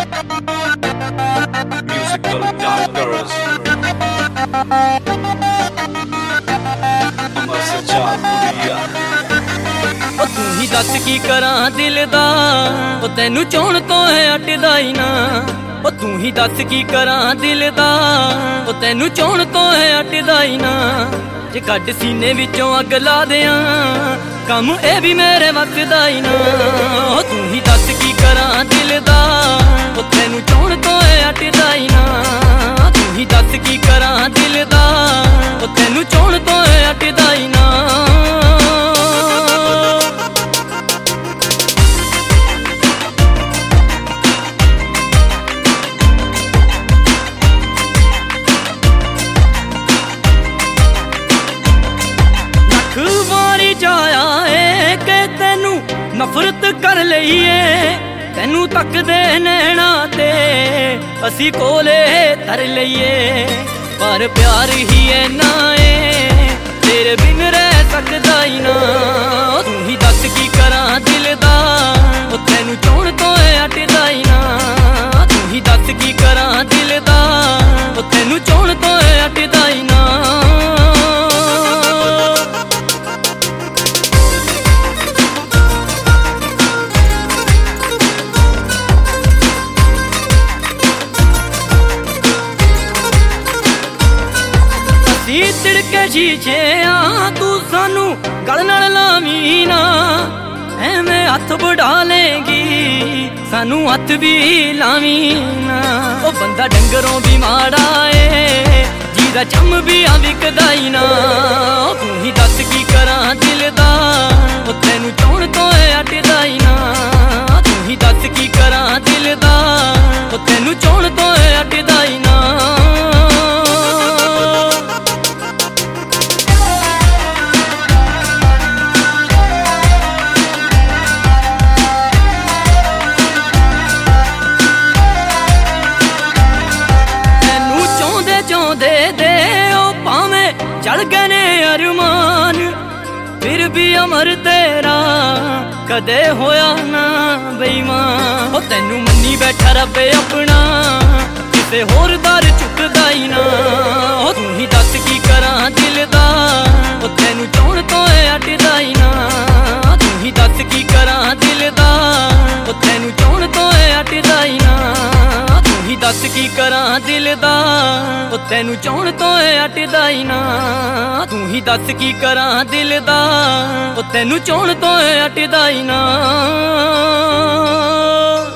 Musical Doctors अमर सजा पुरिया ओ तू ही दस की करा दिल दा ओ तैनू चाहण तो है अटदा ही ना ओ तू ही दस की करा दिल दा ओ तैनू चाहण तो है अटदा ही ना जे कट सीने विचों अग ला दियां कम ए भी मेरे वक्त दा ही ना ओ तू ही दस की करा दिल दा ओ तैनू चाहण तो है अटदा ही ना तू ही दस की करा दिल दा ओ तैनू चाहण तो है अटदा ही ना नफरत कर लईए तैनू तकदे नैना ते असी कोले तर लईए पर प्यार ही है ना तेरे बिन रह सकदा ही ना तू ही दस की करा दिल दा ओ तैनू चाहण तो है अटदा ही ना तू ही दस की करा दिल दा ओ तैनू चाहण तो है अटदा ही ना तिड़के शीशे तू सानू गल नाल लावी ना एवें हथ बढ़ा लेगी सानू हथ भी लावी ना ओ बंदा डंगरों भी माड़ा है जीदा चम भी विकदा ही ना तू ही दस की करा दिल दा ओ तैनू चाहण तो है अटदा ही ना तू ही दस की करा दिल दा ओ तैनू चाहण तो है अटदा ही ना चढ़ गए ने अरमान फिर भी अमर तेरा कदे होया ना बेईमान ओ तैनू मन्नी बैठा रब्बे अपना किसे होर दर चुकदा ही ना ओ तू ही दस की करा दिल दा ओ तैनू चाहण तो है अटदा ही ना तू ही दस की करा दिल दा ओ तैनू चाहण तो है अटदा ही ना तू ही दस की करा दिल दा ओ तैनू चाहण तो है अटदा ही ना तू ही दस की करा दिल दा ओ तैनू चाहण तो है अटदा ही ना।